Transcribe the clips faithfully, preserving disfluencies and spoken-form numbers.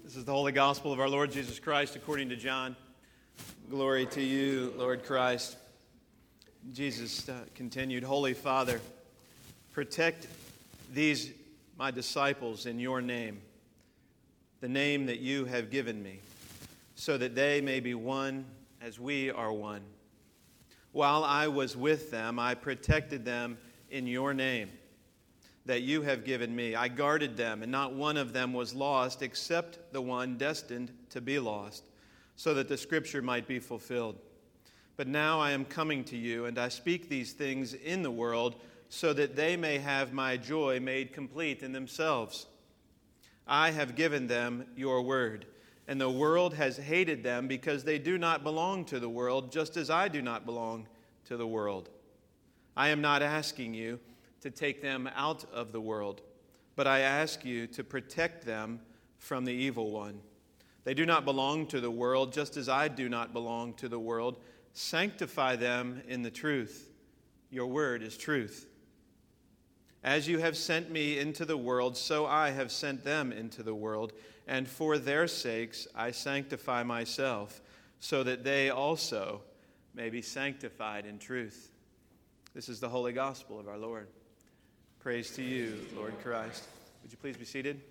This is the Holy Gospel of our Lord Jesus Christ according to John. Glory to you, Lord Christ. Jesus uh, continued, Holy Father, protect these my disciples in your name, the name that you have given me, so that they may be one as we are one. While I was with them, I protected them in your name that you have given me. I guarded them, and not one of them was lost except the one destined to be lost, so that the scripture might be fulfilled. But now I am coming to you, and I speak these things in the world, so that they may have my joy made complete in themselves. I have given them your word, and the world has hated them because they do not belong to the world, just as I do not belong to the world. I am not asking you to take them out of the world, but I ask you to protect them from the evil one. They do not belong to the world, just as I do not belong to the world. Sanctify them in the truth. Your word is truth. As you have sent me into the world, so I have sent them into the world, and for their sakes I sanctify myself, so that they also may be sanctified in truth. This is the Holy Gospel of our Lord. Praise to you, Lord Christ. Would you please be seated?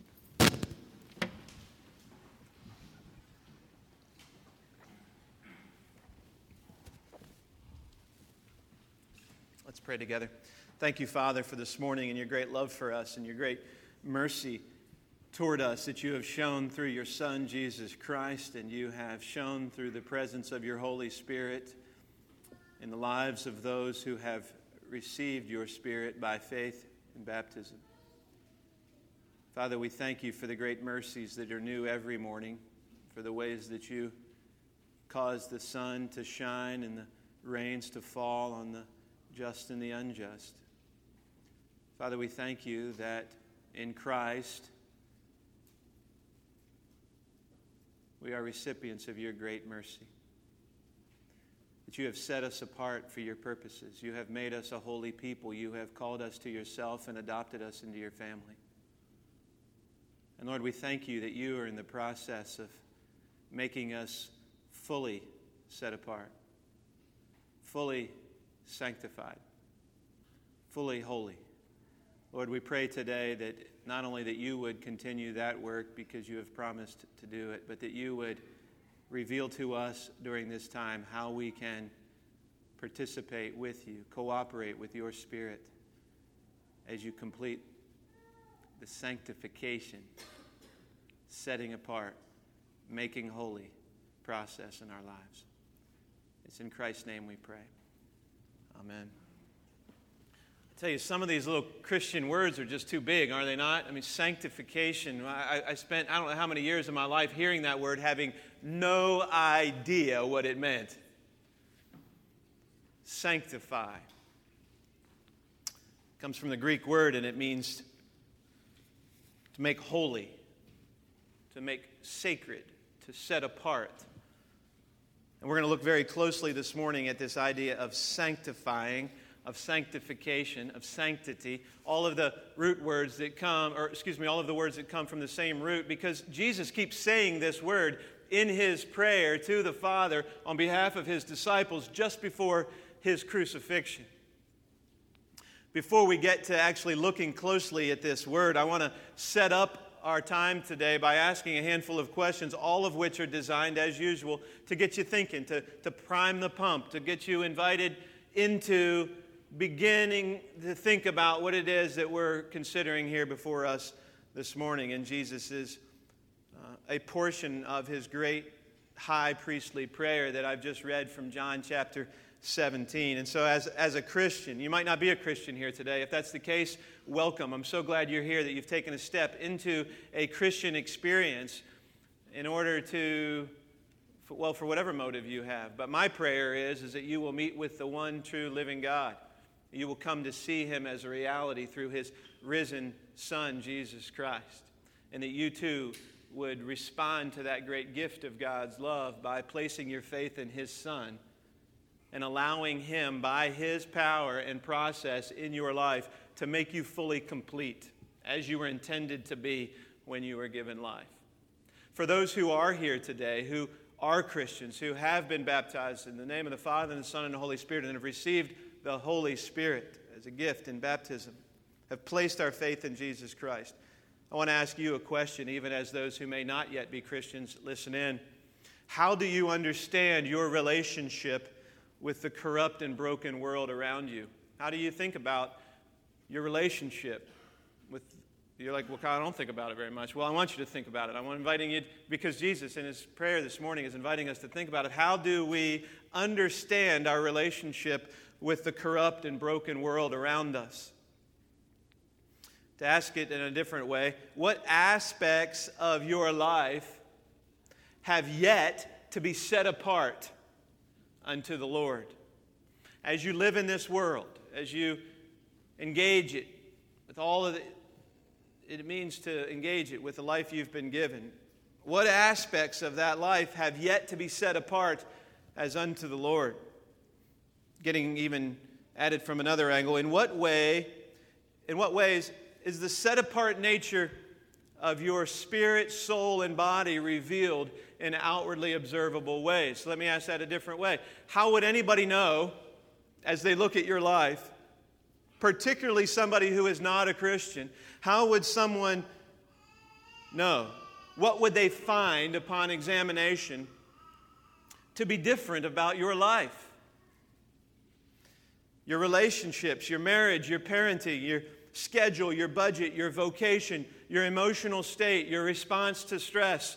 Let's pray together. Thank you, Father, for this morning and your great love for us and your great mercy toward us that you have shown through your Son, Jesus Christ, and you have shown through the presence of your Holy Spirit in the lives of those who have received your Spirit by faith and baptism. Father, we thank you for the great mercies that are new every morning, for the ways that you cause the sun to shine and the rains to fall on the just and the unjust. Father, we thank you that in Christ we are recipients of your great mercy, that you have set us apart for your purposes. You have made us a holy people. You have called us to yourself and adopted us into your family. And Lord, we thank you that you are in the process of making us fully set apart, fully sanctified, fully holy. Lord, we pray today that not only that you would continue that work because you have promised to do it, but that you would reveal to us during this time how we can participate with you, cooperate with your Spirit as you complete the sanctification, setting apart, making holy process in our lives. It's in Christ's name we pray. Amen. I tell you, some of these little Christian words are just too big, are they not? I mean, sanctification. I, I spent I don't know how many years of my life hearing that word, having no idea what it meant. Sanctify. It comes from the Greek word, and it means to make holy, to make sacred, to set apart. And we're going to look very closely this morning at this idea of sanctifying, of sanctification, of sanctity, all of the root words that come, or excuse me, all of the words that come from the same root, because Jesus keeps saying this word in his prayer to the Father on behalf of his disciples just before his crucifixion. Before we get to actually looking closely at this word, I want to set up our time today by asking a handful of questions, all of which are designed, as usual, to get you thinking, to, to prime the pump, to get you invited into beginning to think about what it is that we're considering here before us this morning. And Jesus is uh, a portion of his great high priestly prayer that I've just read from John chapter seventeen. And so as, as a Christian, you might not be a Christian here today. If that's the case, welcome. I'm so glad you're here, that you've taken a step into a Christian experience in order to, well, for whatever motive you have. But my prayer is, is that you will meet with the one true living God. You will come to see him as a reality through his risen Son, Jesus Christ. And that you too would respond to that great gift of God's love by placing your faith in his Son and allowing him, by his power and process in your life, to make you fully complete as you were intended to be when you were given life. For those who are here today, who are Christians, who have been baptized in the name of the Father and the Son and the Holy Spirit, and have received the Holy Spirit as a gift in baptism, have placed our faith in Jesus Christ, I want to ask you a question, even as those who may not yet be Christians listen in. How do you understand your relationship with the corrupt and broken world around you? How do you think about your relationship with, you're like, well, Kyle, I don't think about it very much. Well, I want you to think about it. I'm inviting you, because Jesus in his prayer this morning is inviting us to think about it. How do we understand our relationship with the corrupt and broken world around us? To ask it in a different way, what aspects of your life have yet to be set apart unto the Lord? As you live in this world, as you engage it with all of the, it means to engage it with the life you've been given, what aspects of that life have yet to be set apart as unto the Lord? Getting even at it from another angle, in what way, in what ways is the set-apart nature of your spirit, soul, and body revealed in outwardly observable ways? So let me ask that a different way. How would anybody know, as they look at your life, particularly somebody who is not a Christian, how would someone know? What would they find upon examination to be different about your life? Your relationships, your marriage, your parenting, your schedule, your budget, your vocation, your emotional state, your response to stress.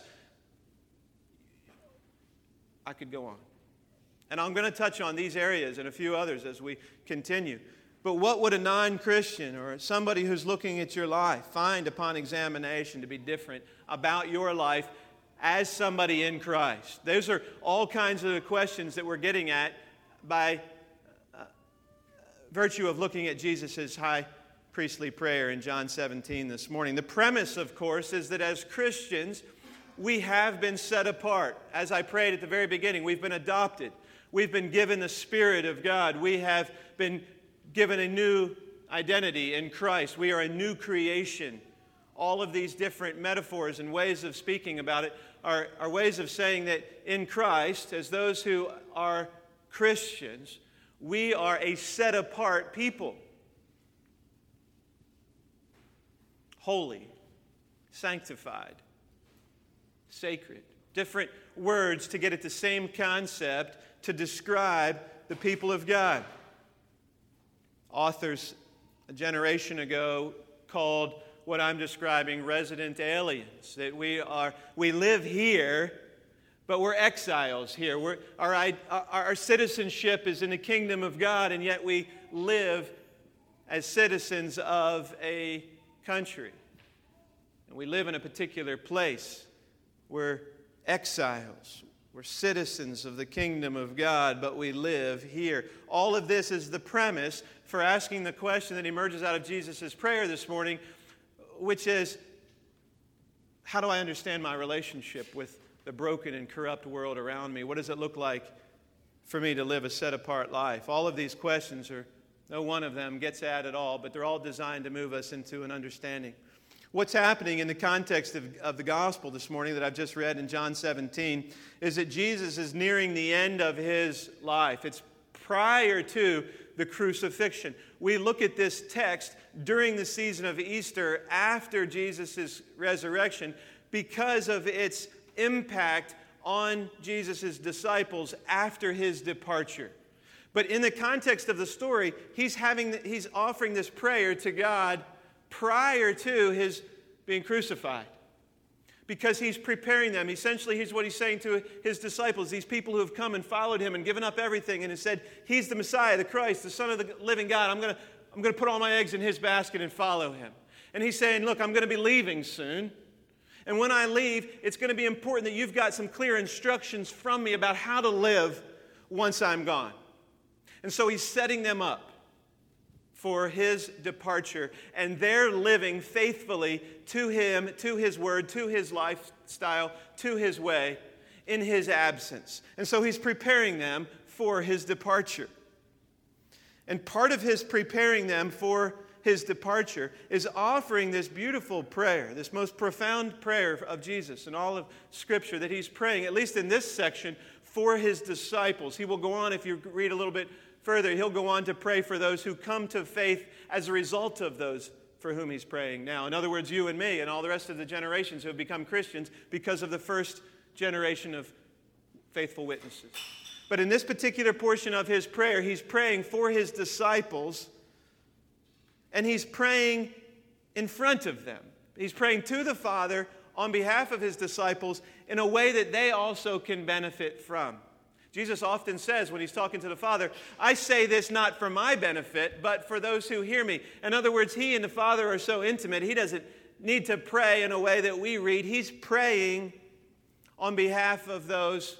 I could go on. And I'm going to touch on these areas and a few others as we continue. But what would a non-Christian or somebody who's looking at your life find upon examination to be different about your life as somebody in Christ? Those are all kinds of the questions that we're getting at by uh, virtue of looking at Jesus' high priestly prayer in John seventeen this morning. The premise, of course, is that as Christians, we have been set apart. As I prayed at the very beginning, we've been adopted. We've been given the Spirit of God. We have been given a new identity in Christ. We are a new creation. All of these different metaphors and ways of speaking about it are, are ways of saying that in Christ, as those who are Christians, we are a set-apart people. Holy, sanctified, sacred. Different words to get at the same concept to describe the people of God. Authors a generation ago called what I'm describing resident aliens. That we are, we live here, but we're exiles here. We're, our, our, our citizenship is in the kingdom of God, and yet we live as citizens of a country. And we live in a particular place. We're exiles. We're citizens of the kingdom of God, but we live here. All of this is the premise for asking the question that emerges out of Jesus' prayer this morning, which is, how do I understand my relationship with the broken and corrupt world around me? What does it look like for me to live a set-apart life? All of these questions are, no one of them gets at it all, but they're all designed to move us into an understanding. What's happening in the context of, of the gospel this morning that I've just read in John seventeen is that Jesus is nearing the end of his life. It's prior to the crucifixion. We look at this text during the season of Easter after Jesus' resurrection because of its impact on Jesus' disciples after his departure. But in the context of the story, he's having he's offering this prayer to God prior to his being crucified. Because he's preparing them. Essentially, here's what he's saying to his disciples, these people who have come and followed him and given up everything and have said, he's the Messiah, the Christ, the Son of the living God. I'm going to I'm going to put all my eggs in his basket and follow him. And he's saying, look, I'm going to be leaving soon. And when I leave, it's going to be important that you've got some clear instructions from me about how to live once I'm gone. And so he's setting them up for his departure, and they're living faithfully to him, to his word, to his lifestyle, to his way, in his absence. And so he's preparing them for his departure. And part of his preparing them for his departure, is offering this beautiful prayer, this most profound prayer of Jesus in all of Scripture that he's praying, at least in this section, for his disciples. He will go on, if you read a little bit further, he'll go on to pray for those who come to faith as a result of those for whom he's praying now. In other words, you and me and all the rest of the generations who have become Christians because of the first generation of faithful witnesses. But in this particular portion of his prayer, he's praying for his disciples, and he's praying in front of them. He's praying to the Father on behalf of his disciples in a way that they also can benefit from. Jesus often says when he's talking to the Father, I say this not for my benefit, but for those who hear me. In other words, he and the Father are so intimate, he doesn't need to pray in a way that we read. He's praying on behalf of those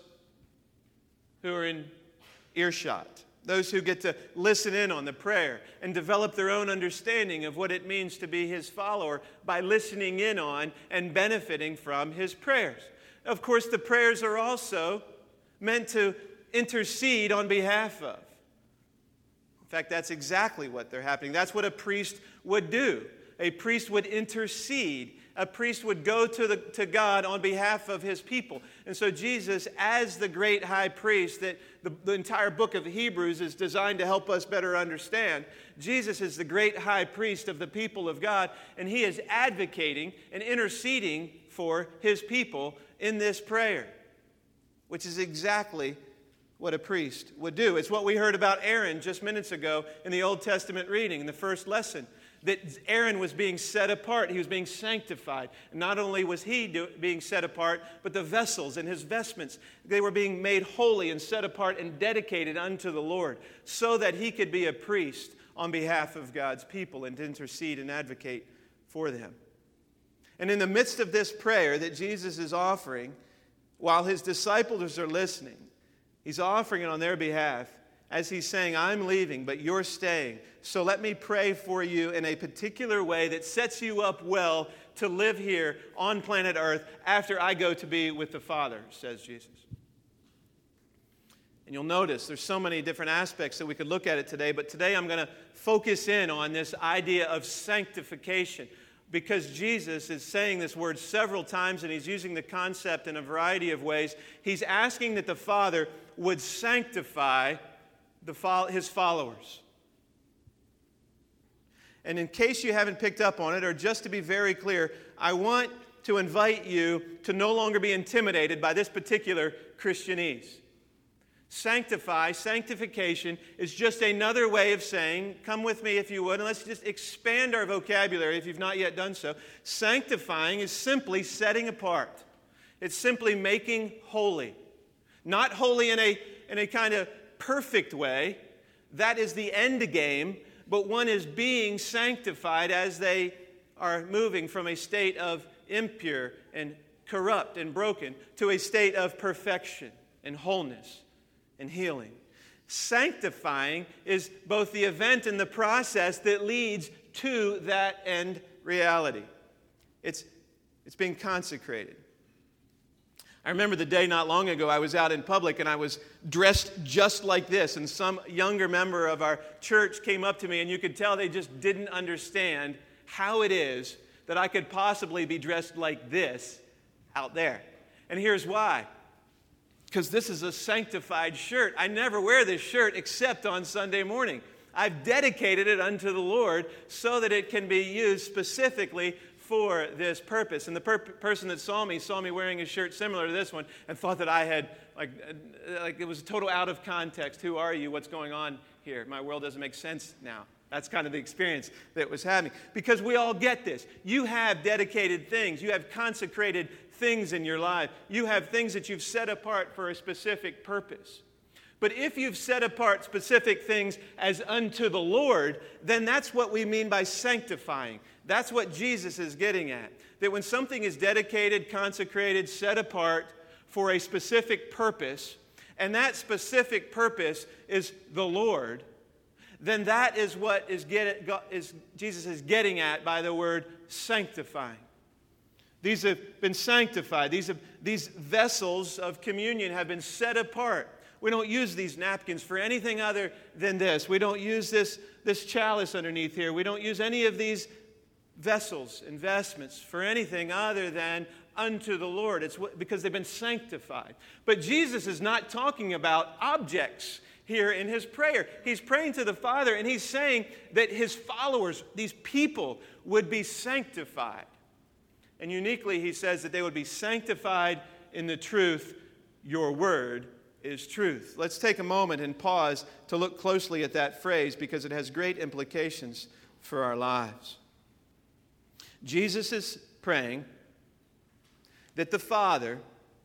who are in earshot, those who get to listen in on the prayer and develop their own understanding of what it means to be his follower by listening in on and benefiting from his prayers. Of course, the prayers are also meant to intercede on behalf of. In fact, that's exactly what they're happening. That's what a priest would do. A priest would intercede. A priest would go to, the, to God on behalf of his people. And so Jesus, as the great high priest that the, the entire book of Hebrews is designed to help us better understand, Jesus is the great high priest of the people of God, and he is advocating and interceding for his people in this prayer, which is exactly what a priest would do. It's what we heard about Aaron just minutes ago in the Old Testament reading, in the first lesson, that Aaron was being set apart. He was being sanctified. And not only was he do, being set apart, but the vessels and his vestments, they were being made holy and set apart and dedicated unto the Lord so that he could be a priest on behalf of God's people and intercede and advocate for them. And in the midst of this prayer that Jesus is offering, while his disciples are listening, he's offering it on their behalf as he's saying, I'm leaving, but you're staying. So let me pray for you in a particular way that sets you up well to live here on planet Earth after I go to be with the Father, says Jesus. And you'll notice there's so many different aspects that we could look at it today, but today I'm going to focus in on this idea of sanctification, because Jesus is saying this word several times and he's using the concept in a variety of ways. He's asking that the Father would sanctify the, his followers. And in case you haven't picked up on it, or just to be very clear, I want to invite you to no longer be intimidated by this particular Christianese. Sanctify, sanctification is just another way of saying, come with me if you would, and let's just expand our vocabulary if you've not yet done so. Sanctifying is simply setting apart. It's simply making holy. Not holy in a, in a kind of perfect way. That is the end game, but one is being sanctified as they are moving from a state of impure and corrupt and broken to a state of perfection and wholeness and healing. Sanctifying is both the event and the process that leads to that end reality. It's, it's being consecrated. I remember the day not long ago I was out in public and I was dressed just like this, and some younger member of our church came up to me and you could tell they just didn't understand how it is that I could possibly be dressed like this out there. And here's why. Because this is a sanctified shirt. I never wear this shirt except on Sunday morning. I've dedicated it unto the Lord so that it can be used specifically for this purpose. And the per- person that saw me saw me wearing a shirt similar to this one and thought that I had, like, like it was total out of context. Who are you? What's going on here? My world doesn't make sense now. That's kind of the experience that was happening. Because we all get this. You have dedicated things. You have consecrated things in your life. You have things that you've set apart for a specific purpose. But if you've set apart specific things as unto the Lord, then that's what we mean by sanctifying. That's what Jesus is getting at. That when something is dedicated, consecrated, set apart for a specific purpose, and that specific purpose is the Lord, then that is what is, get, is Jesus is getting at by the word sanctifying. These have been sanctified. These, have, these vessels of communion have been set apart. We don't use these napkins for anything other than this. We don't use this, this chalice underneath here. We don't use any of these vessels, investments, for anything other than unto the Lord. It's because they've been sanctified. But Jesus is not talking about objects here in his prayer. He's praying to the Father, and he's saying that his followers, these people, would be sanctified. And uniquely, he says that they would be sanctified in the truth. Your word is truth. Let's take a moment and pause to look closely at that phrase because it has great implications for our lives. Jesus is praying that the Father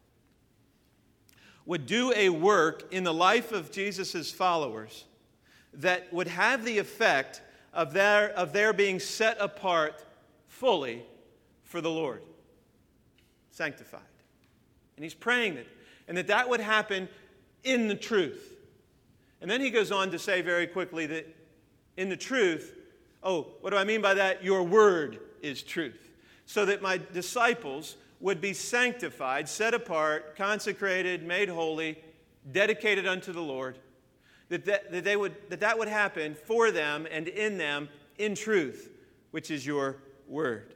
would do a work in the life of Jesus' followers that would have the effect of their, of their being set apart fully for the Lord, sanctified. And he's praying that, and that that would happen in the truth. And then he goes on to say very quickly that in the truth, oh, what do I mean by that? Your word is truth. So that my disciples would be sanctified, set apart, consecrated, made holy, dedicated unto the Lord, that that, that, they would, that that would happen for them and in them in truth, which is your word.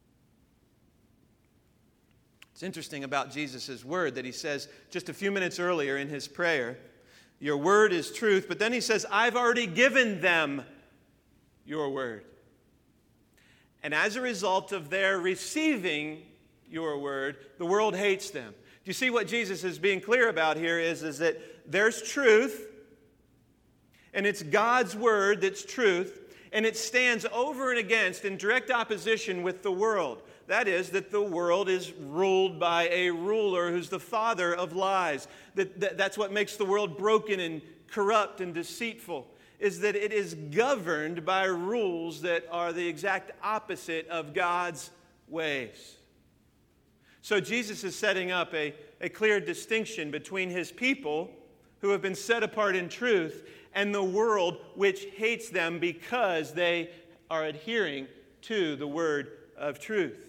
It's interesting about Jesus' word that he says just a few minutes earlier in his prayer, your word is truth, but then he says, I've already given them your word. And as a result of their receiving your word, the world hates them. Do you see what Jesus is being clear about here is, is that there's truth, and it's God's word that's truth, and it stands over and against in direct opposition with the world. That is, that the world is ruled by a ruler who's the father of lies. That, that, that's what makes the world broken and corrupt and deceitful, is that it is governed by rules that are the exact opposite of God's ways. So Jesus is setting up a, a clear distinction between his people who have been set apart in truth and the world which hates them because they are adhering to the word of truth.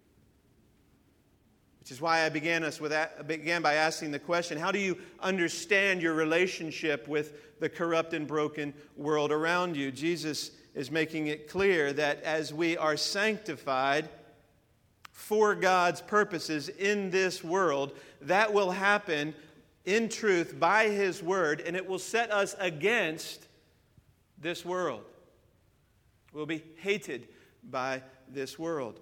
Which is why I began us with that, began by asking the question, how do you understand your relationship with the corrupt and broken world around you? Jesus is making it clear that as we are sanctified for God's purposes in this world, that will happen in truth by his word, and it will set us against this world. We'll be hated by this world.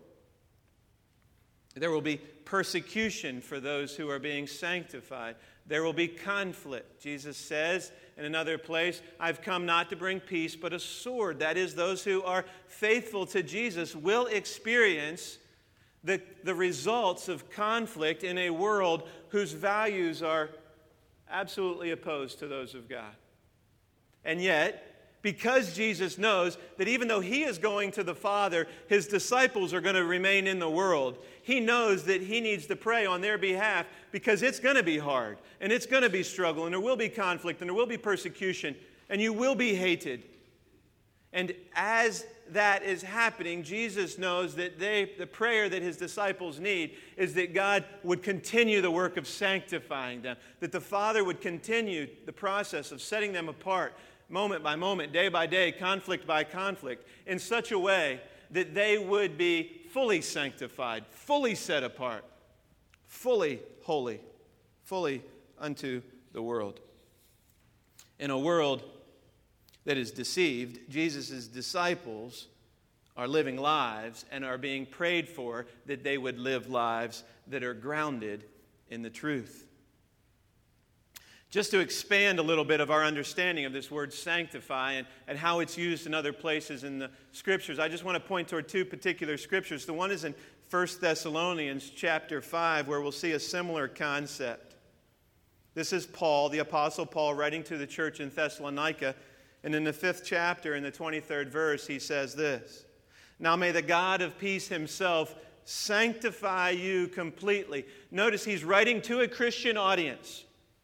There will be persecution for those who are being sanctified. There will be conflict. Jesus says in another place, I've come not to bring peace, but a sword. That is, those who are faithful to Jesus will experience the, the results of conflict in a world whose values are absolutely opposed to those of God. And yet, because Jesus knows that even though he is going to the Father, his disciples are going to remain in the world, he knows that he needs to pray on their behalf because it's going to be hard, and it's going to be struggle, and there will be conflict, and there will be persecution, and you will be hated. And as that is happening, Jesus knows that they, the prayer that his disciples need is that God would continue the work of sanctifying them, that the Father would continue the process of setting them apart, moment by moment, day by day, conflict by conflict, in such a way that they would be fully sanctified, fully set apart, fully holy, fully unto the world. In a world that is deceived, Jesus' disciples are living lives and are being prayed for that they would live lives that are grounded in the truth. Just to expand a little bit of our understanding of this word sanctify and, and how it's used in other places in the Scriptures, I just want to point toward two particular Scriptures. The one is in First Thessalonians chapter five, where we'll see a similar concept. This is Paul, the Apostle Paul, writing to the church in Thessalonica. And in the fifth chapter, in the twenty-third verse, he says this, Now may the God of peace himself sanctify you completely. Notice he's writing to a Christian audience,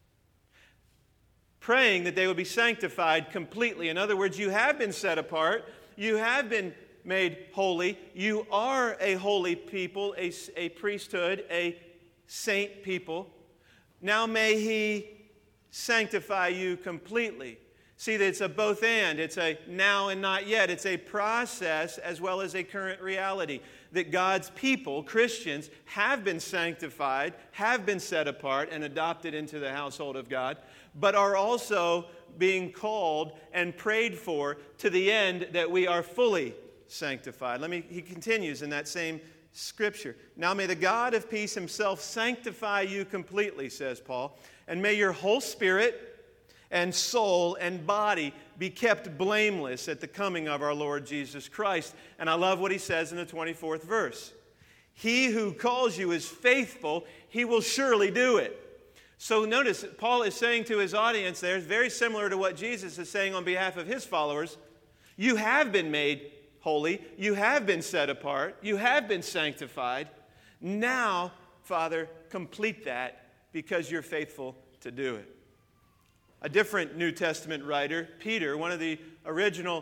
praying that they would be sanctified completely. In other words, you have been set apart. You have been made holy. You are a holy people, a, a priesthood, a saint people. Now may he sanctify you completely. See, that it's a both and. It's a now and not yet. It's a process as well as a current reality. That God's people, Christians, have been sanctified, have been set apart and adopted into the household of God, but are also being called and prayed for to the end that we are fully sanctified. Let me, he continues in that same scripture. Now may the God of peace himself sanctify you completely, says Paul, and may your whole spirit and soul and body be kept blameless at the coming of our Lord Jesus Christ. And I love what he says in the twenty-fourth verse. He who calls you is faithful, he will surely do it. So notice, Paul is saying to his audience there, very similar to what Jesus is saying on behalf of his followers, you have been made holy, you have been set apart, you have been sanctified. Now, Father, complete that because you're faithful to do it. A different New Testament writer, Peter, one of the original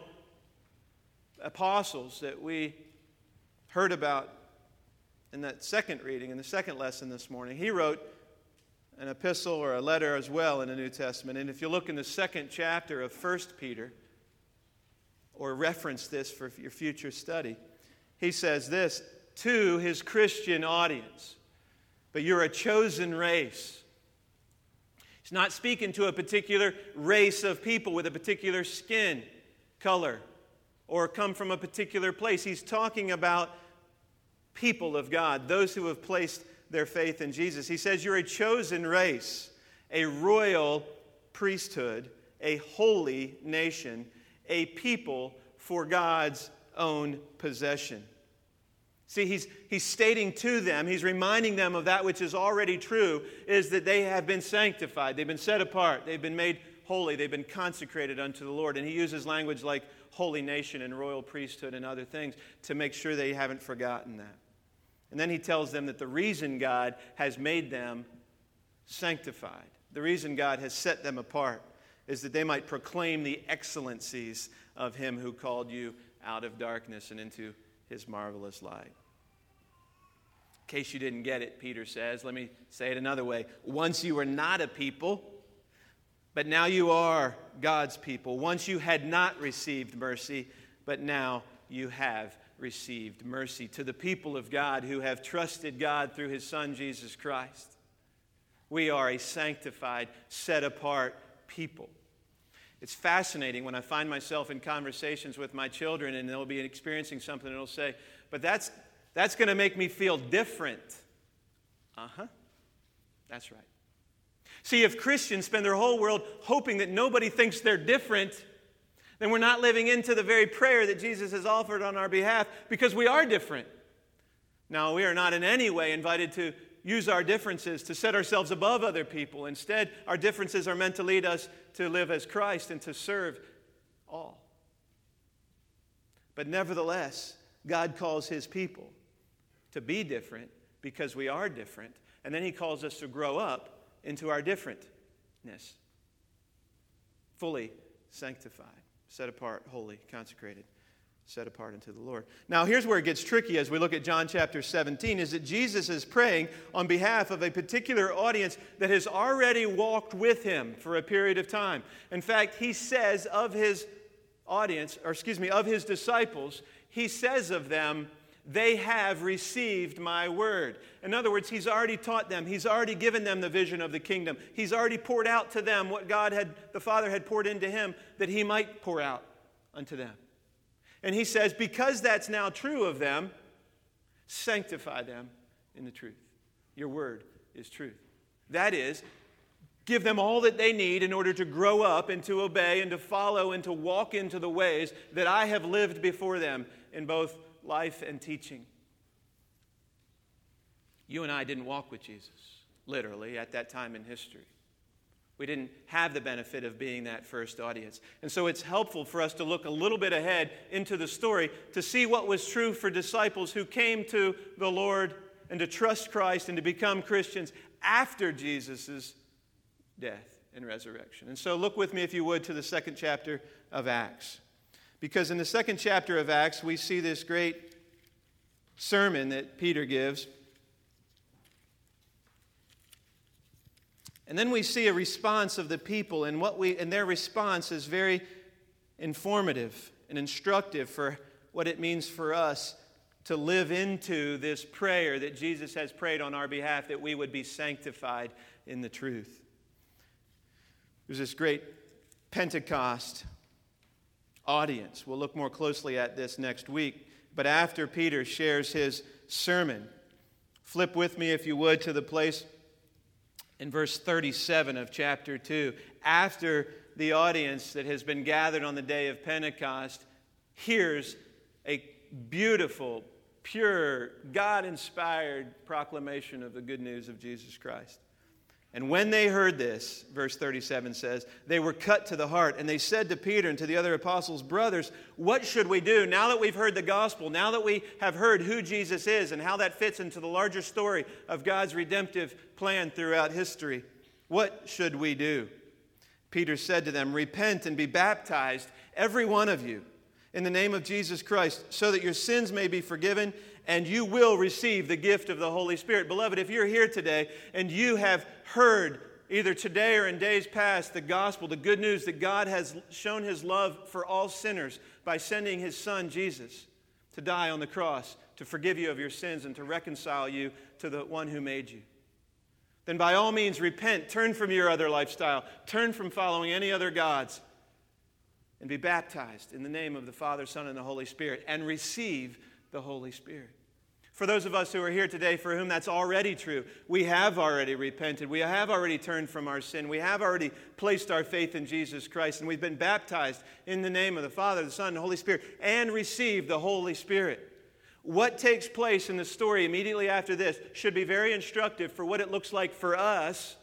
apostles that we heard about in that second reading, in the second lesson this morning, he wrote an epistle or a letter as well in the New Testament. And if you look in the second chapter of First Peter, or reference this for your future study, he says this to his Christian audience, but you're a chosen race. He's not speaking to a particular race of people with a particular skin color or come from a particular place. He's talking about people of God, those who have placed their faith in Jesus. He says you're a chosen race, a royal priesthood, a holy nation, a people for God's own possession. See, he's, he's stating to them, he's reminding them of that which is already true, is that they have been sanctified, they've been set apart, they've been made holy, they've been consecrated unto the Lord. And he uses language like holy nation and royal priesthood and other things to make sure they haven't forgotten that. And then he tells them that the reason God has made them sanctified, the reason God has set them apart, is that they might proclaim the excellencies of him who called you out of darkness and into his marvelous light. In case you didn't get it, Peter says, let me say it another way. Once you were not a people, but now you are God's people. Once you had not received mercy, but now you have received mercy. To the people of God who have trusted God through his Son, Jesus Christ, we are a sanctified, set-apart people. It's fascinating when I find myself in conversations with my children and they'll be experiencing something and they'll say, but that's that's going to make me feel different. Uh-huh. That's right. See, if Christians spend their whole world hoping that nobody thinks they're different, then we're not living into the very prayer that Jesus has offered on our behalf, because we are different. Now, we are not in any way invited to use our differences to set ourselves above other people. Instead, our differences are meant to lead us to live as Christ and to serve all. But nevertheless, God calls his people to be different because we are different. And then he calls us to grow up into our differentness. Fully sanctified, set apart, holy, consecrated, set apart unto the Lord. Now, here's where it gets tricky as we look at John chapter seventeen, is that Jesus is praying on behalf of a particular audience that has already walked with him for a period of time. In fact, he says of his audience, or excuse me, of his disciples, he says of them, they have received my word. In other words, he's already taught them. He's already given them the vision of the kingdom. He's already poured out to them what God had, the Father had poured into him, that he might pour out unto them. And he says, because that's now true of them, sanctify them in the truth. Your word is truth. That is, give them all that they need in order to grow up and to obey and to follow and to walk into the ways that I have lived before them in both life and teaching. You and I didn't walk with Jesus, literally, at that time in history. We didn't have the benefit of being that first audience. And so it's helpful for us to look a little bit ahead into the story to see what was true for disciples who came to the Lord and to trust Christ and to become Christians after Jesus' death and resurrection. And so look with me, if you would, to the second chapter of Acts. Because in the second chapter of Acts, we see this great sermon that Peter gives. And then we see a response of the people, and what we and their response is very informative and instructive for what it means for us to live into this prayer that Jesus has prayed on our behalf, that we would be sanctified in the truth. There's this great Pentecost audience. We'll look more closely at this next week. But after Peter shares his sermon, flip with me, if you would, to the place in verse thirty-seven of chapter two. After the audience that has been gathered on the day of Pentecost hears a beautiful, pure, God-inspired proclamation of the good news of Jesus Christ. And when they heard this, verse thirty-seven says, they were cut to the heart, and they said to Peter and to the other apostles, brothers, what should we do now that we've heard the gospel, now that we have heard who Jesus is and how that fits into the larger story of God's redemptive plan throughout history? What should we do? Peter said to them, repent and be baptized, every one of you, in the name of Jesus Christ, so that your sins may be forgiven, and you will receive the gift of the Holy Spirit. Beloved, if you're here today and you have heard, either today or in days past, the gospel, the good news that God has shown his love for all sinners by sending his Son, Jesus, to die on the cross, to forgive you of your sins and to reconcile you to the one who made you, then by all means repent, turn from your other lifestyle, turn from following any other gods, and be baptized in the name of the Father, Son, and the Holy Spirit, and receive the Holy Spirit. For those of us who are here today for whom that's already true, we have already repented, we have already turned from our sin, we have already placed our faith in Jesus Christ, and we've been baptized in the name of the Father, the Son, and the Holy Spirit, and received the Holy Spirit. What takes place in the story immediately after this should be very instructive for what it looks like for us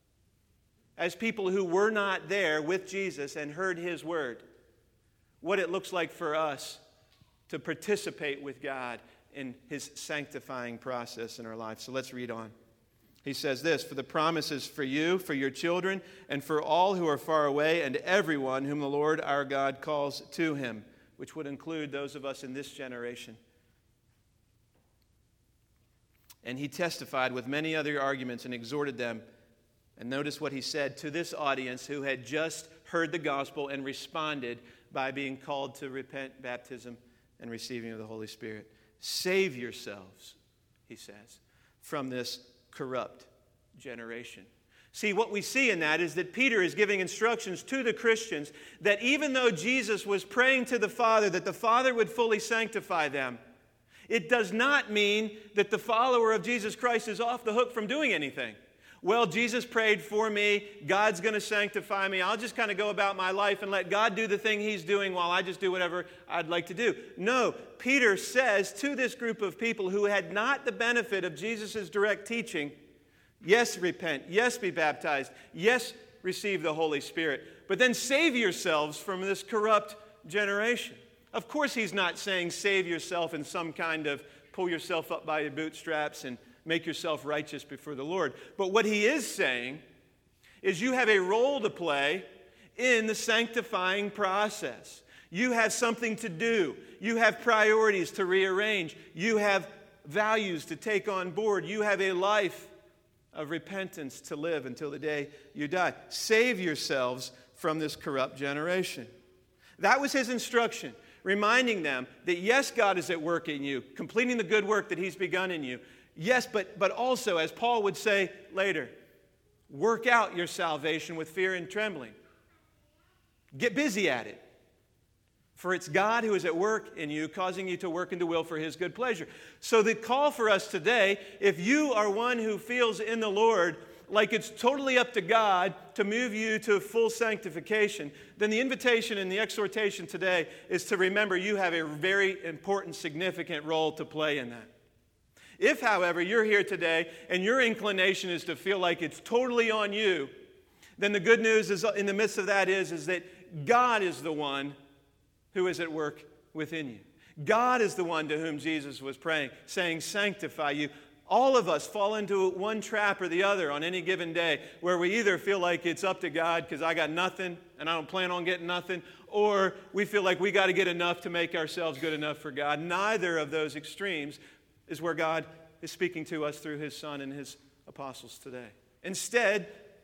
as people who were not there with Jesus and heard his word. What it looks like for us to participate with God in his sanctifying process in our life. So let's read on. He says this, for the promise is for you, for your children, and for all who are far away, and everyone whom the Lord our God calls to him, which would include those of us in this generation. And he testified with many other arguments and exhorted them. And notice what he said to this audience who had just heard the gospel and responded by being called to repent, baptism, and receiving of the Holy Spirit. Save yourselves, he says, from this corrupt generation. See, what we see in that is that Peter is giving instructions to the Christians that even though Jesus was praying to the Father that the Father would fully sanctify them, it does not mean that the follower of Jesus Christ is off the hook from doing anything. Well, Jesus prayed for me. God's going to sanctify me. I'll just kind of go about my life and let God do the thing he's doing while I just do whatever I'd like to do. No, Peter says to this group of people who had not the benefit of Jesus' direct teaching, yes, repent. Yes, be baptized. Yes, receive the Holy Spirit. But then save yourselves from this corrupt generation. Of course, he's not saying save yourself in some kind of pull yourself up by your bootstraps and make yourself righteous before the Lord. But what he is saying is you have a role to play in the sanctifying process. You have something to do. You have priorities to rearrange. You have values to take on board. You have a life of repentance to live until the day you die. Save yourselves from this corrupt generation. That was his instruction, reminding them that yes, God is at work in you, completing the good work that he's begun in you. Yes, but, but also, as Paul would say later, work out your salvation with fear and trembling. Get busy at it. For it's God who is at work in you, causing you to work and to will for his good pleasure. So the call for us today, if you are one who feels in the Lord like it's totally up to God to move you to full sanctification, then the invitation and the exhortation today is to remember you have a very important, significant role to play in that. If, however, you're here today and your inclination is to feel like it's totally on you, then the good news is in the midst of that is, is that God is the one who is at work within you. God is the one to whom Jesus was praying, saying, sanctify you. All of us fall into one trap or the other on any given day where we either feel like it's up to God because I got nothing and I don't plan on getting nothing, or we feel like we got to get enough to make ourselves good enough for God. Neither of those extremes is where God is speaking to us through his Son and his apostles today. Instead,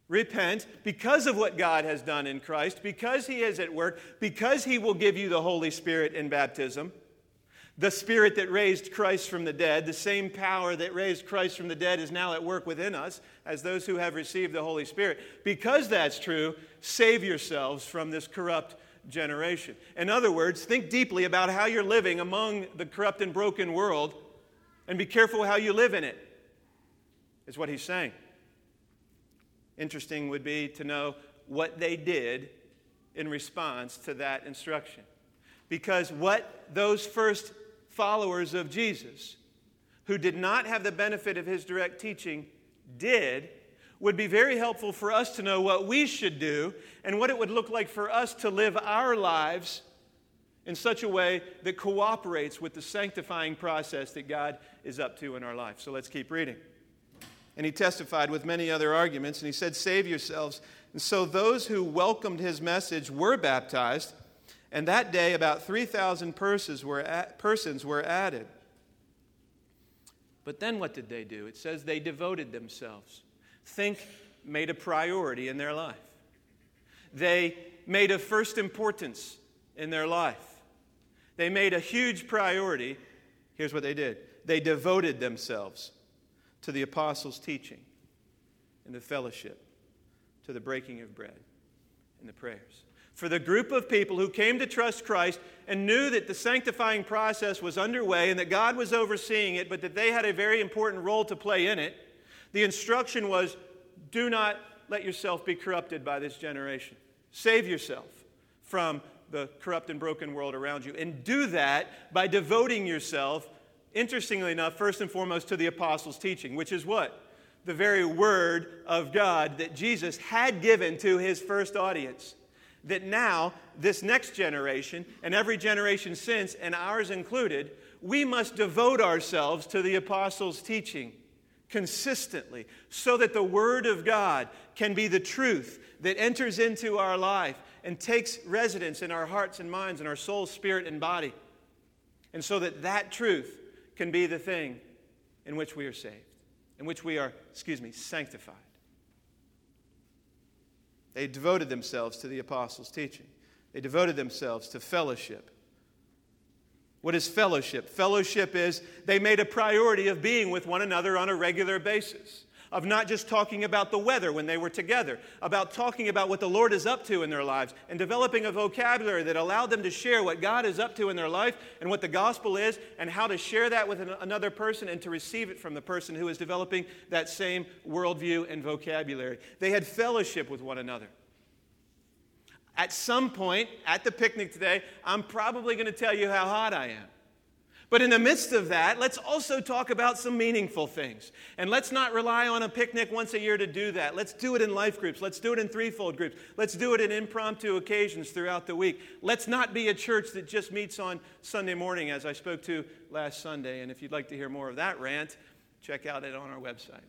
Repent because of what God has done in Christ, because He is at work, because He will give you the Holy Spirit in baptism. The Spirit that raised Christ from the dead, the same power that raised Christ from the dead is now at work within us as those who have received the Holy Spirit. Because that's true, save yourselves from this corrupt generation. In other words, think deeply about how you're living among the corrupt and broken world, and be careful how you live in it, is what he's saying. Interesting would be to know what they did in response to that instruction. Because what those first followers of Jesus, who did not have the benefit of his direct teaching, did, would be very helpful for us to know what we should do and what it would look like for us to live our lives in such a way that cooperates with the sanctifying process that God is up to in our life. So let's keep reading. And he testified with many other arguments, and he said, "Save yourselves." And so those who welcomed his message were baptized, and that day about three thousand persons were at, persons were added. But then what did they do? It says they devoted themselves. Think, made a priority in their life. They made a first importance in their life. They made a huge priority. Here's what they did. They devoted themselves to the apostles' teaching and the fellowship, to the breaking of bread and the prayers. For the group of people who came to trust Christ and knew that the sanctifying process was underway and that God was overseeing it, but that they had a very important role to play in it, the instruction was, do not let yourself be corrupted by this generation. Save yourself from the corrupt and broken world around you. And do that by devoting yourself, interestingly enough, first and foremost to the apostles' teaching, which is what? The very word of God that Jesus had given to his first audience. That now, this next generation, and every generation since, and ours included, we must devote ourselves to the apostles' teaching consistently, so that the Word of God can be the truth that enters into our life and takes residence in our hearts and minds and our soul, spirit, and body. And so that that truth can be the thing in which we are saved, in which we are, excuse me, sanctified. They devoted themselves to the apostles' teaching. They devoted themselves to fellowship. What is fellowship? Fellowship is they made a priority of being with one another on a regular basis, of not just talking about the weather when they were together, about talking about what the Lord is up to in their lives, and developing a vocabulary that allowed them to share what God is up to in their life and what the gospel is, and how to share that with another person and to receive it from the person who is developing that same worldview and vocabulary. They had fellowship with one another. At some point, at the picnic today, I'm probably going to tell you how hot I am. But in the midst of that, let's also talk about some meaningful things. And let's not rely on a picnic once a year to do that. Let's do it in life groups. Let's do it in threefold groups. Let's do it in impromptu occasions throughout the week. Let's not be a church that just meets on Sunday morning, as I spoke to last Sunday. And if you'd like to hear more of that rant, check out it on our website.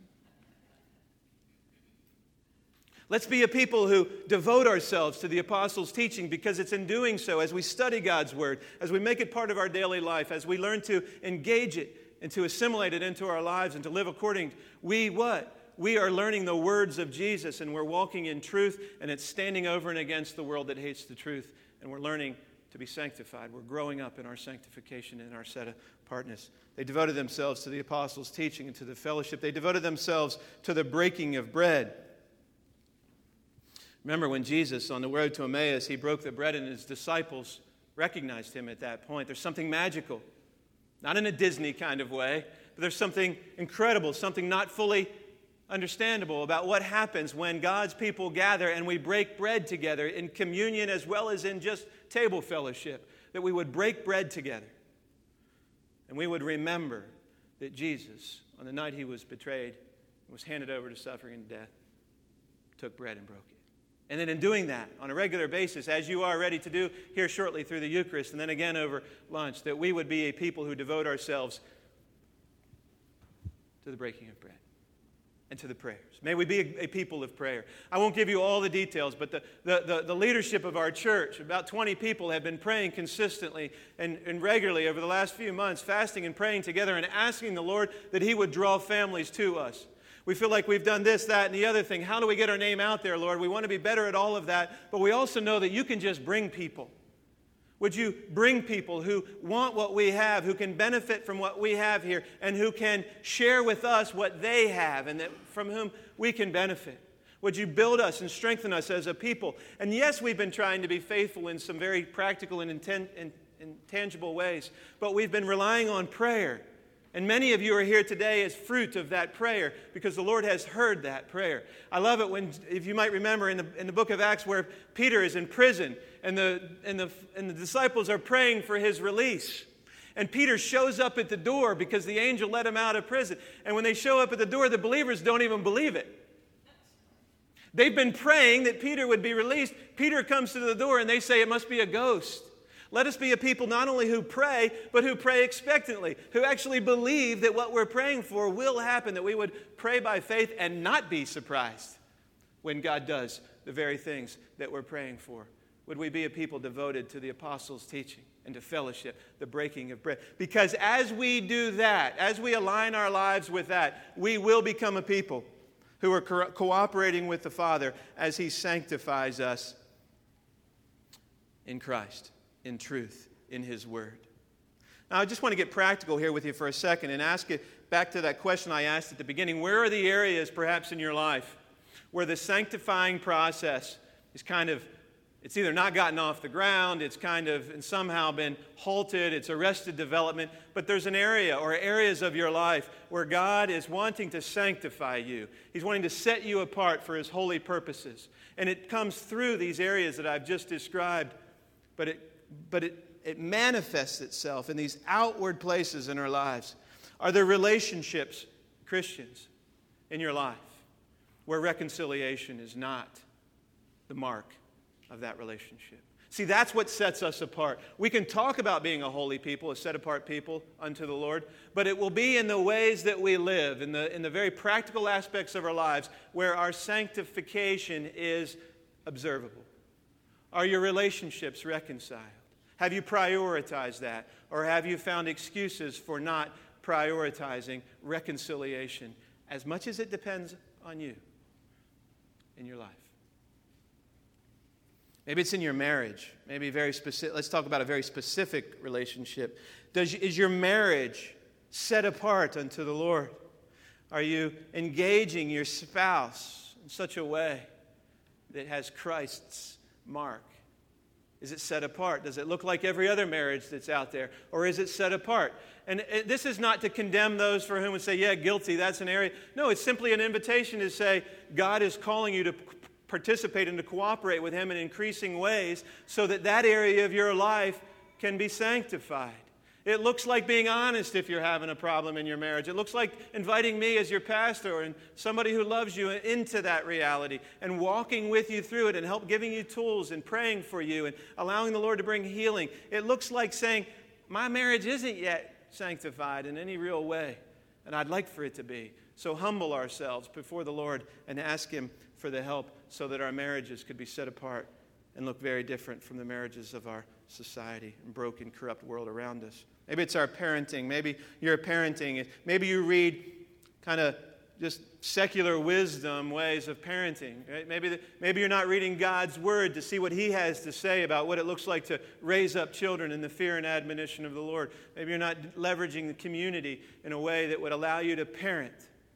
Let's be a people who devote ourselves to the apostles' teaching, because it's in doing so, as we study God's Word, as we make it part of our daily life, as we learn to engage it and to assimilate it into our lives and to live according, we what? We are learning the words of Jesus, and we're walking in truth, and it's standing over and against the world that hates the truth, and we're learning to be sanctified. We're growing up in our sanctification and our set-apartness. They devoted themselves to the apostles' teaching and to the fellowship. They devoted themselves to the breaking of bread. Remember when Jesus, on the road to Emmaus, he broke the bread and his disciples recognized him at that point. There's something magical, not in a Disney kind of way, but there's something incredible, something not fully understandable about what happens when God's people gather and we break bread together in communion as well as in just table fellowship, that we would break bread together. And we would remember that Jesus, on the night he was betrayed and was handed over to suffering and death, took bread and broke it. And then in doing that on a regular basis, as you are ready to do here shortly through the Eucharist and then again over lunch, that we would be a people who devote ourselves to the breaking of bread and to the prayers. May we be a, a people of prayer. I won't give you all the details, but the, the, the, the leadership of our church, about twenty people, have been praying consistently and, and regularly over the last few months, fasting and praying together and asking the Lord that he would draw families to us. We feel like we've done this, that, and the other thing. How do we get our name out there, Lord? We want to be better at all of that, but we also know that you can just bring people. Would you bring people who want what we have, who can benefit from what we have here, and who can share with us what they have, and that from whom we can benefit? Would you build us and strengthen us as a people? And yes, we've been trying to be faithful in some very practical and inten- in, in tangible ways, but we've been relying on prayer. And many of you are here today as fruit of that prayer because the Lord has heard that prayer. I love it when, if you might remember, in the, in the book of Acts where Peter is in prison and the, and, the, and the disciples are praying for his release. And Peter shows up at the door because the angel let him out of prison. And when they show up at the door, the believers don't even believe it. They've been praying that Peter would be released. Peter comes to the door and they say it must be a ghost. Let us be a people not only who pray, but who pray expectantly, who actually believe that what we're praying for will happen, that we would pray by faith and not be surprised when God does the very things that we're praying for. Would we be a people devoted to the apostles' teaching and to fellowship, the breaking of bread? Because as we do that, as we align our lives with that, we will become a people who are co- cooperating with the Father as He sanctifies us in Christ, in truth, in His Word. Now, I just want to get practical here with you for a second and ask it back to that question I asked at the beginning. Where are the areas, perhaps in your life, where the sanctifying process is kind of, it's either not gotten off the ground, it's kind of and somehow been halted, it's arrested development, but there's an area or areas of your life where God is wanting to sanctify you. He's wanting to set you apart for His holy purposes. And it comes through these areas that I've just described, but it but it, it manifests itself in these outward places in our lives. Are there relationships, Christians, in your life where reconciliation is not the mark of that relationship? See, that's what sets us apart. We can talk about being a holy people, a set-apart people unto the Lord, but it will be in the ways that we live, in the, in the very practical aspects of our lives where our sanctification is observable. Are your relationships reconciled? Have you prioritized that? Or have you found excuses for not prioritizing reconciliation as much as it depends on you in your life? Maybe it's in your marriage. Maybe very specific. Let's talk about a very specific relationship. Does, is your marriage set apart unto the Lord? Are you engaging your spouse in such a way that has Christ's mark? Is it set apart? Does it look like every other marriage that's out there? Or is it set apart? And this is not to condemn those for whom would say, yeah, guilty, that's an area. No, it's simply an invitation to say, God is calling you to participate and to cooperate with Him in increasing ways so that that area of your life can be sanctified. It looks like being honest if you're having a problem in your marriage. It looks like inviting me as your pastor and somebody who loves you into that reality and walking with you through it and help giving you tools and praying for you and allowing the Lord to bring healing. It looks like saying, my marriage isn't yet sanctified in any real way, and I'd like for it to be. So humble ourselves before the Lord and ask Him for the help so that our marriages could be set apart and look very different from the marriages of our society and broken, corrupt world around us. Maybe it's our parenting. Maybe you're parenting. Maybe you read kind of just secular wisdom ways of parenting. Right? Maybe, the, maybe you're not reading God's Word to see what He has to say about what it looks like to raise up children in the fear and admonition of the Lord. Maybe you're not leveraging the community in a way that would allow you to parent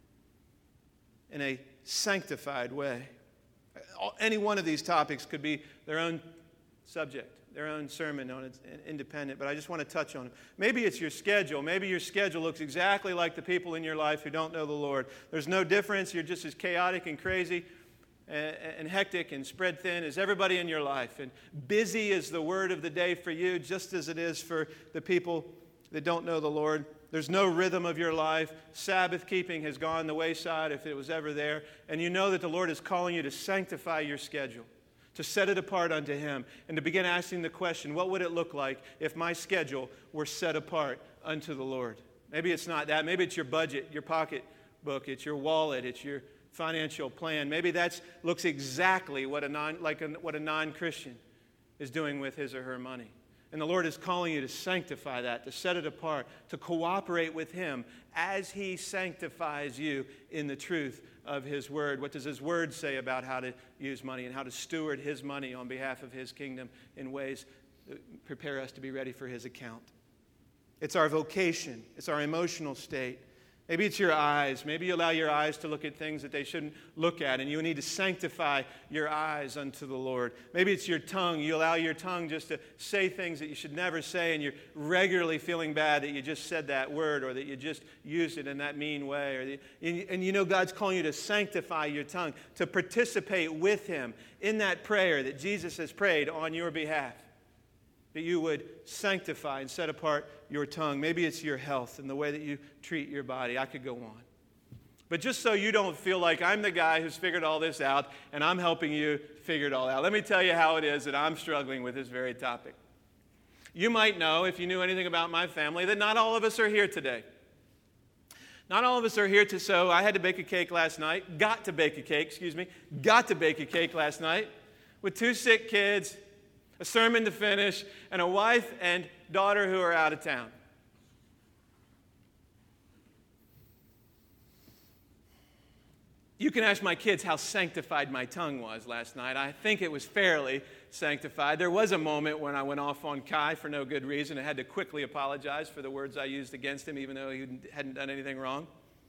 in a sanctified way. Any one of these topics could be their own subject, their own sermon on its independent, but I just want to touch on it. Maybe it's your schedule. Maybe your schedule looks exactly like the people in your life who don't know the Lord. There's no difference. You're just as chaotic and crazy and, and hectic and spread thin as everybody in your life. And busy is the word of the day for you, just as it is for the people that don't know the Lord. There's no rhythm of your life. Sabbath keeping has gone the wayside if it was ever there. And you know that the Lord is calling you to sanctify your schedule, to set it apart unto Him, and to begin asking the question, what would it look like if my schedule were set apart unto the Lord? Maybe it's not that. Maybe it's your budget, your pocketbook, it's your wallet, it's your financial plan. Maybe that looks exactly what a non, like a, what a non-Christian is doing with his or her money. And the Lord is calling you to sanctify that, to set it apart, to cooperate with Him as He sanctifies you in the truth of His Word. What does His Word say about how to use money and how to steward His money on behalf of His kingdom in ways that prepare us to be ready for His account? It's our vocation. It's our emotional state. Maybe it's your eyes. Maybe you allow your eyes to look at things that they shouldn't look at, and you need to sanctify your eyes unto the Lord. Maybe it's your tongue. You allow your tongue just to say things that you should never say, and you're regularly feeling bad that you just said that word or that you just used it in that mean way. Or the, and, and you know God's calling you to sanctify your tongue, to participate with Him in that prayer that Jesus has prayed on your behalf. That you would sanctify and set apart your tongue. Maybe it's your health and the way that you treat your body. I could go on. But just so you don't feel like I'm the guy who's figured all this out and I'm helping you figure it all out, let me tell you how it is that I'm struggling with this very topic. You might know, if you knew anything about my family, that not all of us are here today. Not all of us are here to, so I had to bake a cake last night. Got to bake a cake, excuse me. Got to bake a cake last night with two sick kids, a sermon to finish, and a wife and daughter who are out of town. You can ask my kids how sanctified my tongue was last night. I think it was fairly sanctified. There was a moment when I went off on Kai for no good reason and had to quickly apologize for the words I used against him, even though he hadn't done anything wrong.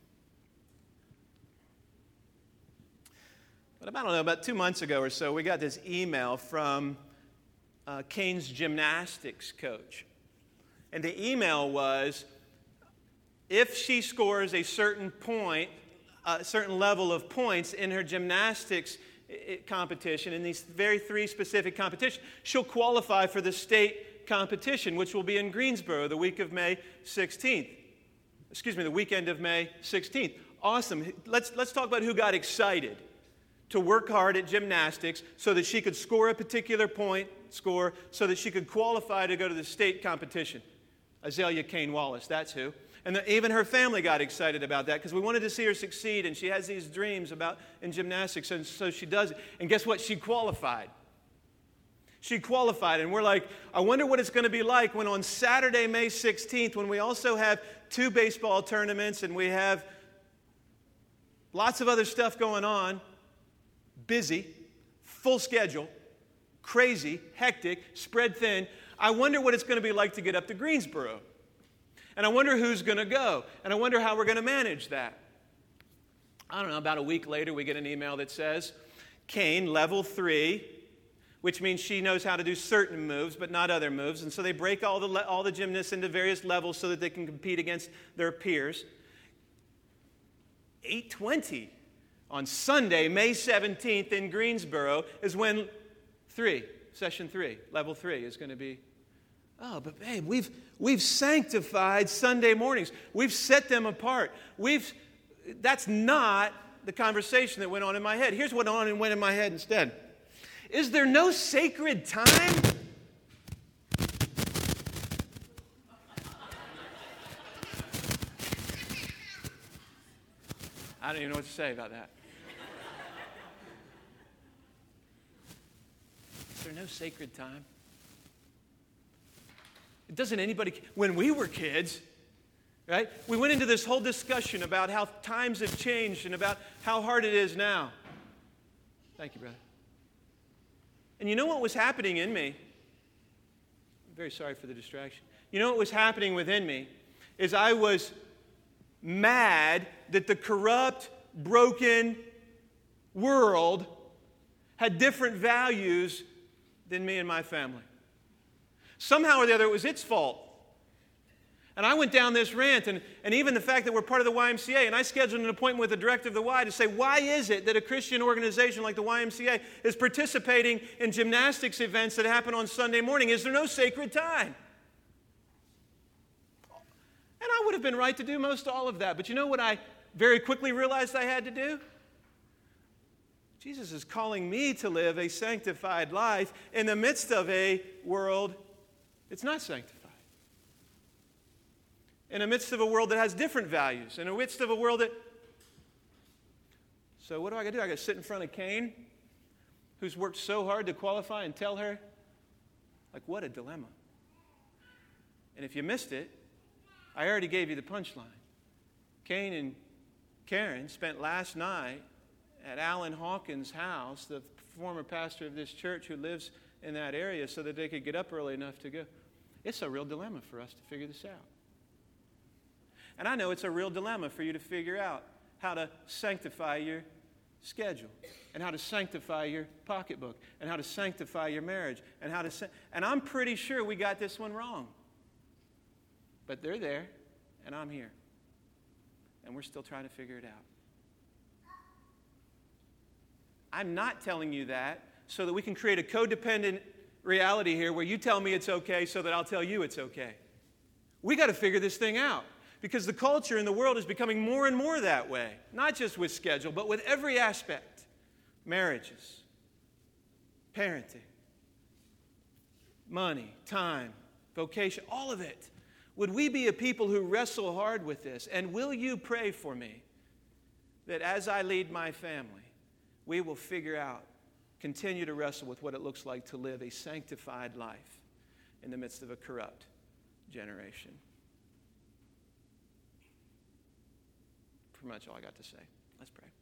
But about, I don't know, about two months ago or so, we got this email from Uh, Kane's gymnastics coach. And the email was, if she scores a certain point, a certain level of points in her gymnastics competition, in these very three specific competitions, she'll qualify for the state competition, which will be in Greensboro the week of May sixteenth. Excuse me, the weekend of May sixteenth. Awesome. Let's, let's talk about who got excited to work hard at gymnastics so that she could score a particular point score so that she could qualify to go to the state competition. Azalea Kane Wallace, that's who. And the, even her family got excited about that because we wanted to see her succeed, and she has these dreams about in gymnastics, and so she does it. And guess what? She qualified. She qualified, and we're like, I wonder what it's going to be like when on Saturday, May sixteenth, when we also have two baseball tournaments and we have lots of other stuff going on, busy, full schedule, crazy, hectic, spread thin. I wonder what it's going to be like to get up to Greensboro. And I wonder who's going to go. And I wonder how we're going to manage that. I don't know, about a week later, we get an email that says, Kane, level three, which means she knows how to do certain moves, but not other moves. And so they break all the, all the gymnasts into various levels so that they can compete against their peers. eight twenty on Sunday, May seventeenth in Greensboro is when three, session three, level three is going to be. Oh, but babe, we've, we've sanctified Sunday mornings. We've set them apart. We've, that's not the conversation that went on in my head. Here's what on and went in my head instead. Is there no sacred time? I don't even know what to say about that. Is there no sacred time? Doesn't anybody, when we were kids, right, we went into this whole discussion about how times have changed and about how hard it is now. Thank you, brother. And you know what was happening in me? I'm very sorry for the distraction. You know what was happening within me is I was mad that the corrupt, broken world had different values than me and my family. Somehow or the other, it was its fault. And I went down this rant, and, and even the fact that we're part of the Y M C A, and I scheduled an appointment with the director of the Y to say, why is it that a Christian organization like the Y M C A is participating in gymnastics events that happen on Sunday morning? Is there no sacred time? And I would have been right to do most all of that. But you know what I very quickly realized I had to do? Jesus is calling me to live a sanctified life in the midst of a world that's not sanctified. In the midst of a world that has different values. In the midst of a world that... So what do I got to do? I got to sit in front of Kane, who's worked so hard to qualify, and tell her, like, what a dilemma. And if you missed it, I already gave you the punchline. Kane and Karen spent last night at Alan Hawkins' house, the former pastor of this church who lives in that area, so that they could get up early enough to go. It's a real dilemma for us to figure this out. And I know it's a real dilemma for you to figure out how to sanctify your schedule, and how to sanctify your pocketbook, and how to sanctify your marriage, and how to sa- and I'm pretty sure we got this one wrong. But they're there, and I'm here. And we're still trying to figure it out. I'm not telling you that so that we can create a codependent reality here where you tell me it's okay so that I'll tell you it's okay. We got to figure this thing out because the culture in the world is becoming more and more that way, not just with schedule, but with every aspect. Marriages, parenting, money, time, vocation, all of it. Would we be a people who wrestle hard with this? And will you pray for me that as I lead my family, we will figure out, continue to wrestle with what it looks like to live a sanctified life in the midst of a corrupt generation? Pretty much all I got to say. Let's pray.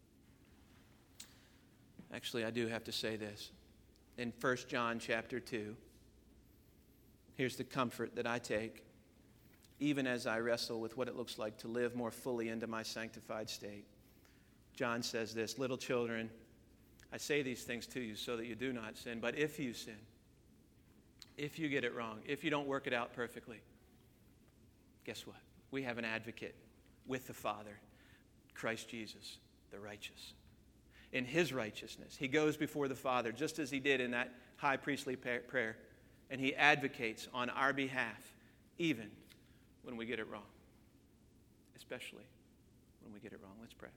Actually, I do have to say this. In First John chapter two, here's the comfort that I take, even as I wrestle with what it looks like to live more fully into my sanctified state. John says this, little children, I say these things to you so that you do not sin, but if you sin, if you get it wrong, if you don't work it out perfectly, guess what? We have an advocate with the Father, Christ Jesus, the righteous. In his righteousness, he goes before the Father, just as he did in that high priestly prayer, and he advocates on our behalf, even when we get it wrong, especially when we get it wrong. Let's pray.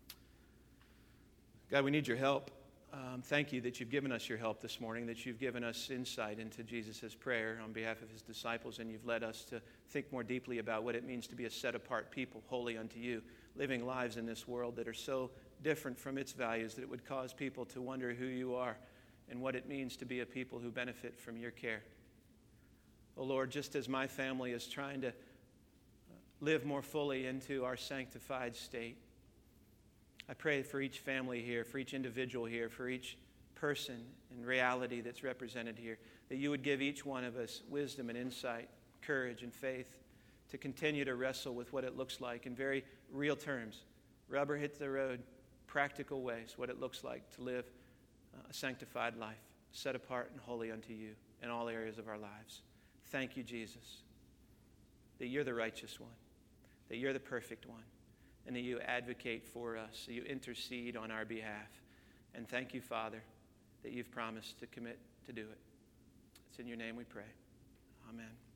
God, we need your help. Um, thank you that you've given us your help this morning, that you've given us insight into Jesus' prayer on behalf of his disciples, and you've led us to think more deeply about what it means to be a set-apart people, holy unto you, living lives in this world that are so different from its values that it would cause people to wonder who you are and what it means to be a people who benefit from your care. Oh Lord, just as my family is trying to live more fully into our sanctified state, I pray for each family here, for each individual here, for each person in reality that's represented here, that you would give each one of us wisdom and insight, courage and faith to continue to wrestle with what it looks like in very real terms, rubber hits the road, practical ways, what it looks like to live a sanctified life, set apart and holy unto you in all areas of our lives. Thank you, Jesus, that you're the righteous one, that you're the perfect one, and that you advocate for us, that you intercede on our behalf. And thank you, Father, that you've promised to commit to do it. It's in your name we pray. Amen.